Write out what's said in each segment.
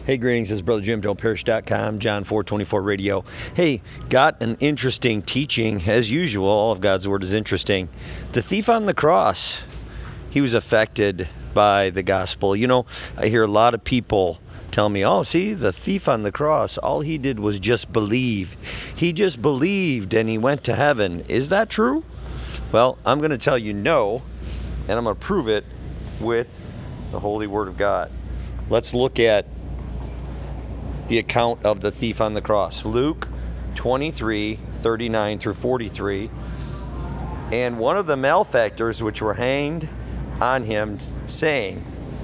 Hey, greetings. This is Brother Jim, don'tperish.com, John 4:24 radio. Hey, got an interesting teaching. As usual, all of God's Word is interesting. The thief on the cross, he was affected by the gospel. You know, I hear a lot of people tell me, oh, see, the thief on the cross, all he did was just believe. He just believed and he went to heaven. Is that true? Well, I'm going to tell you no, and I'm going to prove it with the Holy Word of God. Let's look at the account of the thief on the cross. Luke 23:39 through 43. And one of the malefactors which were hanged on him, saying,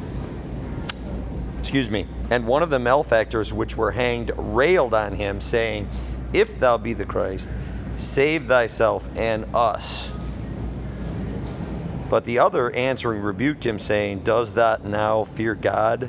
and one of the malefactors which were hanged railed on him, saying, If thou be the Christ, save thyself and us. But the other answering rebuked him, saying, Does thou now fear God,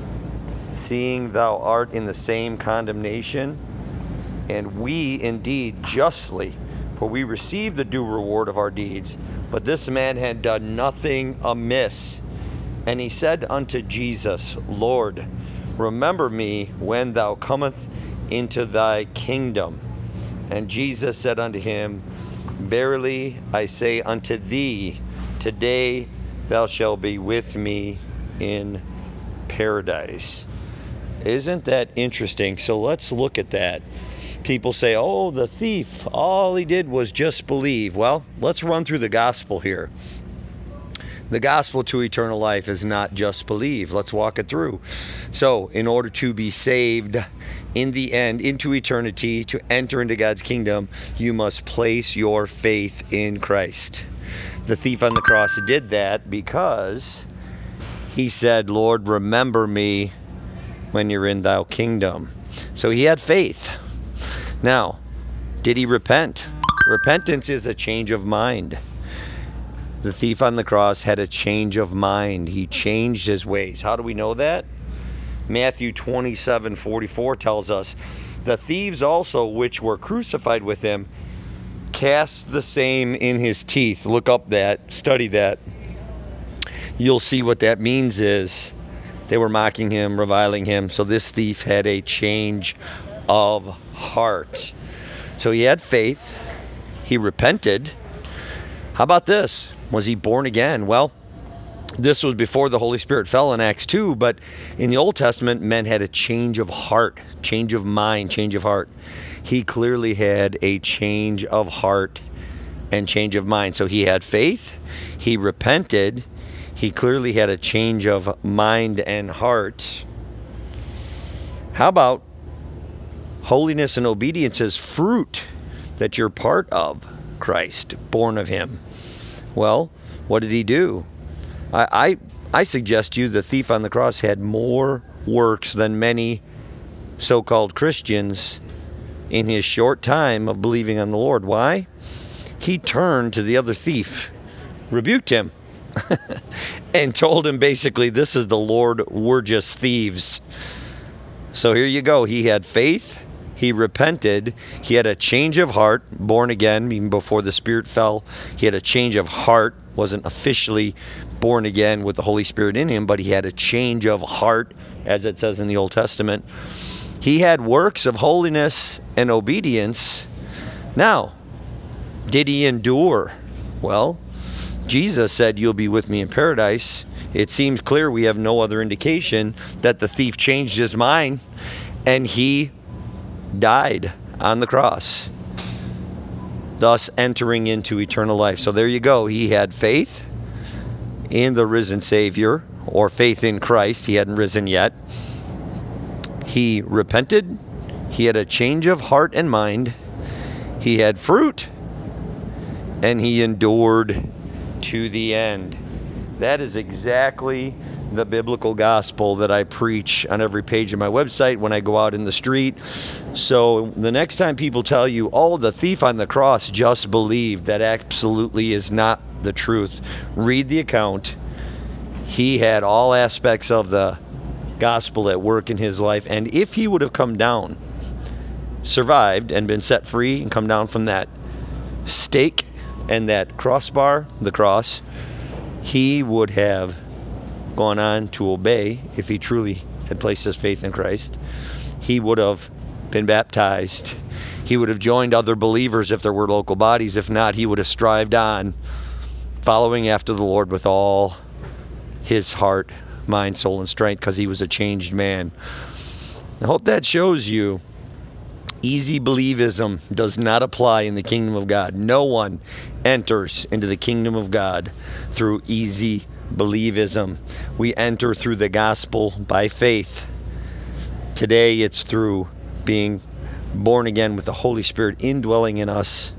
seeing thou art in the same condemnation? And we indeed justly, for we receive the due reward of our deeds. But this man had done nothing amiss. And he said unto Jesus, Lord, remember me when thou comest into thy kingdom. And Jesus said unto him, Verily I say unto thee, today thou shalt be with me in paradise. Isn't that interesting? So let's look at that. People say, oh, the thief, all he did was just believe. Well, let's run through the gospel here. The gospel to eternal life is not just believe. Let's walk it through. So, in order to be saved in the end, into eternity, to enter into God's kingdom, you must place your faith in Christ. The thief on the cross did that because he said, Lord, remember me when you're in thy kingdom. So he had faith. Now, did he repent? Repentance is a change of mind. The thief on the cross had a change of mind. He changed his ways. How do we know that? Matthew 27:44 tells us, the thieves also which were crucified with him cast the same in his teeth. Look up that, study that. You'll see what that means is they were mocking him, reviling him. So this thief had a change of heart. So he had faith. He repented. How about this? Was he born again? Well, this was before the Holy Spirit fell in Acts 2, but in the Old Testament, men had a change of heart, change of mind, change of heart. He clearly had a change of heart and change of mind. So he had faith. He repented. He clearly had a change of mind and heart. How about holiness and obedience as fruit that you're part of Christ, born of him? Well, what did he do? I suggest to you the thief on the cross had more works than many so-called Christians in his short time of believing on the Lord. Why? He turned to the other thief, rebuked him, and told him basically, this is the Lord, we're just thieves. So here you go. He had faith. He repented. He had a change of heart, born again, even before the Spirit fell. He had a change of heart, wasn't officially born again with the Holy Spirit in him, but he had a change of heart, as it says in the Old Testament. He had works of holiness and obedience. Now, did he endure? Well, Jesus said, you'll be with me in paradise. It seems clear we have no other indication that the thief changed his mind and he died on the cross, thus entering into eternal life. So there you go. He had faith in the risen Savior, or faith in Christ. He hadn't risen yet. He repented. He had a change of heart and mind. He had fruit, and he endured to the end. That is exactly the biblical gospel that I preach on every page of my website when I go out in the street. So the next time people tell you, oh, the thief on the cross just believed, that absolutely is not the truth. Read the account. He had all aspects of the gospel at work in his life, and if he would have come down, survived, and been set free and come down from that stake and that crossbar, the cross, he would have gone on to obey if he truly had placed his faith in Christ, he would have been baptized. He would have joined other believers if there were local bodies. If not, he would have strived on, following after the Lord with all his heart, mind, soul, and strength, because he was a changed man. I hope that shows you easy believism does not apply in the kingdom of God. No one enters into the kingdom of God through easy believism. We enter through the gospel by faith. Today it's through being born again with the Holy Spirit indwelling in us.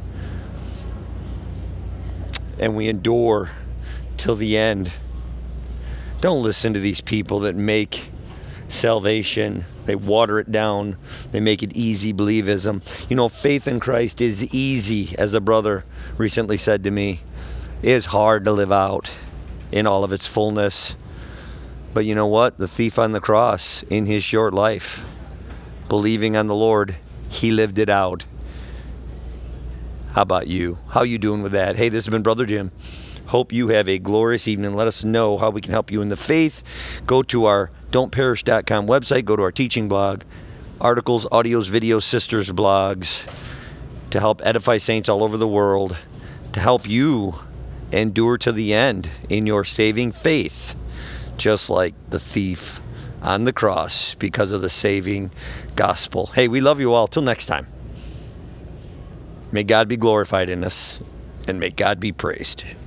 And we endure till the end. Don't listen to these people that make salvation, they water it down, they make it easy believism. You know, faith in Christ is easy, as a brother recently said to me. It is hard to live out in all of its fullness. But you know what? The thief on the cross, in his short life, believing on the Lord, he lived it out. How about you? How you doing with that? Hey, this has been Brother Jim. Hope you have a glorious evening. Let us know how we can help you in the faith. Go to our don'tperish.com website. Go to our teaching blog. Articles, audios, videos, sisters blogs to help edify saints all over the world, to help you endure to the end in your saving faith, just like the thief on the cross, because of the saving gospel. Hey, we love you all. Till next time. May God be glorified in us, and may God be praised.